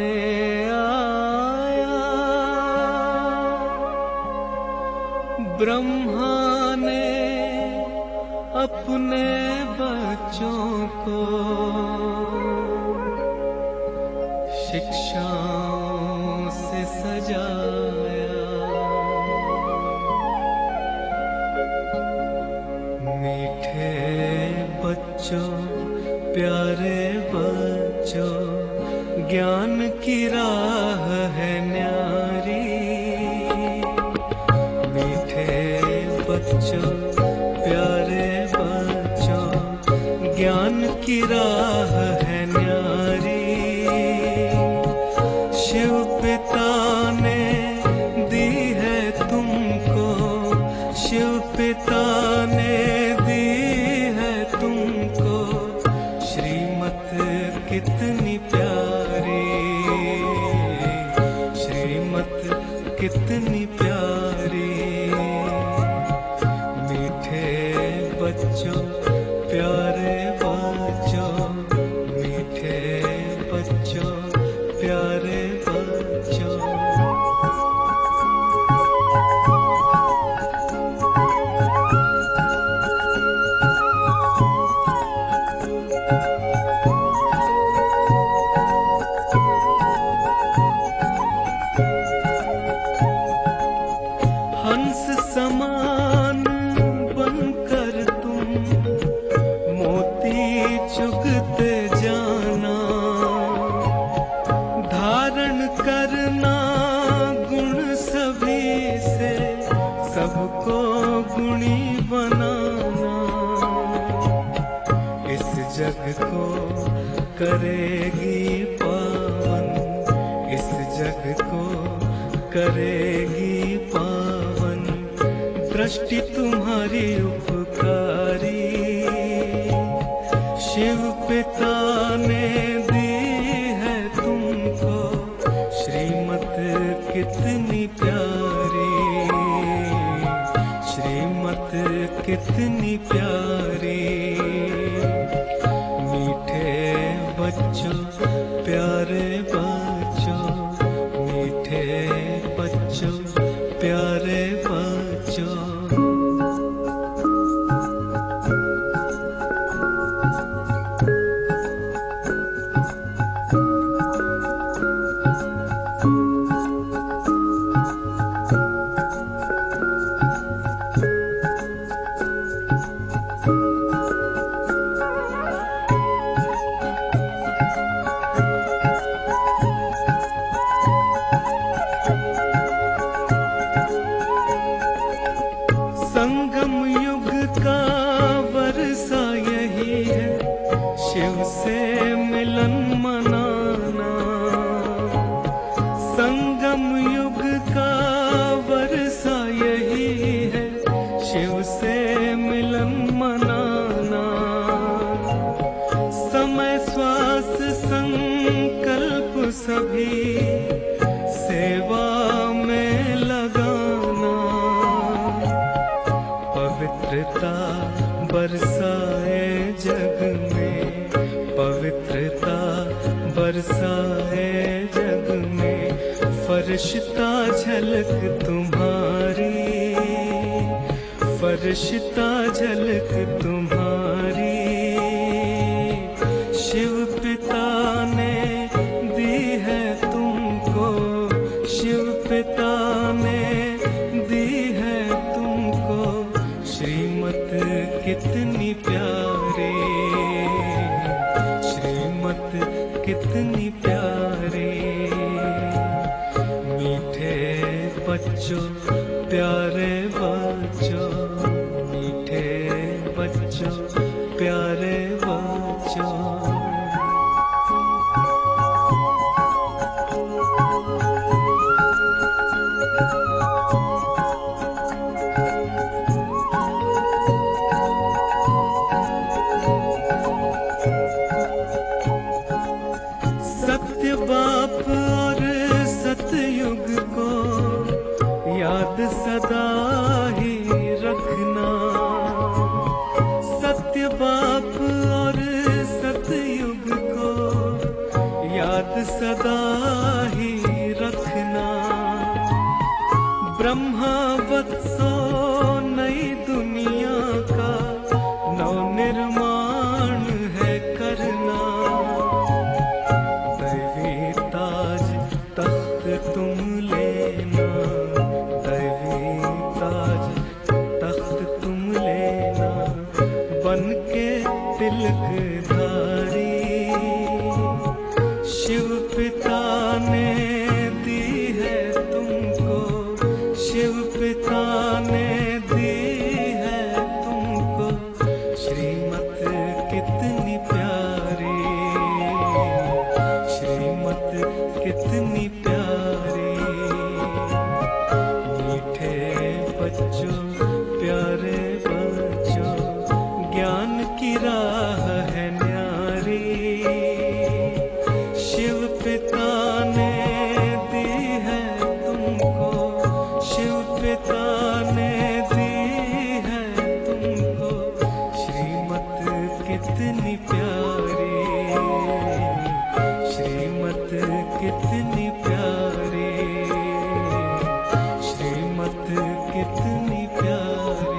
बचाने आया। ब्रह्मा ने अपने बच्चों को शिक्षाओं से सजाया। मीठे बच्चों, प्यारे बच्चों, ज्ञान की राह है न्यारी। मीठे बच्चों, प्यारे बच्चों, ज्ञान की राह है न्यारी। शिव पिता ने दी है तुमको, शिव पिता ने दी है तुमको श्रीमत कितनी प्यारी, श्रीमत कितनी प्यारी। मीठे बच्चों, प्यारे बच्चों, मीठे बच्चों, प्यारे बच्चों। हंस समान बनकर तुम मोती चुगते जाना। धारण करना गुण सभी से, सबको गुणी बनाना। इस जग को करेगी पावन, इस जग को करेगी पावन दृष्टि तुम्हारी उपकारी। शिव पिता ने दी है तुमको श्रीमत कितनी प्यारी, श्रीमत कितनी प्यारी। मीठे बच्चों, प्यारे बच्चों, मीठे बच्चों, प्यारे बच्चों। संगम युग का वर्षा यही है, शिव से मिलन मनाना। संगम युग का वर्षा यही है, शिव से मिलन मनाना। समय श्वास संकल्प सभी सेवा में लगाना। पवित्रता बरसाए जग में, पवित्रता बरसाए जग में। फरिश्ता झलक तुम्हारी, फरिश्ता झलक तुम्हारी। शिव पिता ने दी है तुमको, शिव पिता ने दी है तुमको श्रीमत कितनी प्यारी, श्रीमत कितनी प्यारी। मीठे बच्चों, प्यारे बच्चों, मीठे बच्चों, प्यारे बच्चों। सत्य बाप और सतयुग को याद सदा ही रखना। सत्य बाप और सतयुग को याद सदा ही रखना। ब्रह्मा वत्सो नई दुनिया का नव निर्माण है करना। दैवी ताज तख्त तुम लेना, दैवी ताज तख्त तुम लेना, बन के तिलकधारी। शिव पिता ने दी है तुमको, शिव पिता ने दी है तुमको श्रीमत कितनी प्यारी, श्रीमत कितनी प्यारी। मीठे बच्चों प्यारे बच्चों, ज्ञान की राह है न्यारी। शिव पिता ने दी है तुमको, शिव पिता ने दी है तुमको श्रीमत कितनी प्यारी, श्रीमत कितनी प्यारी, श्रीमत कितनी प्यारी।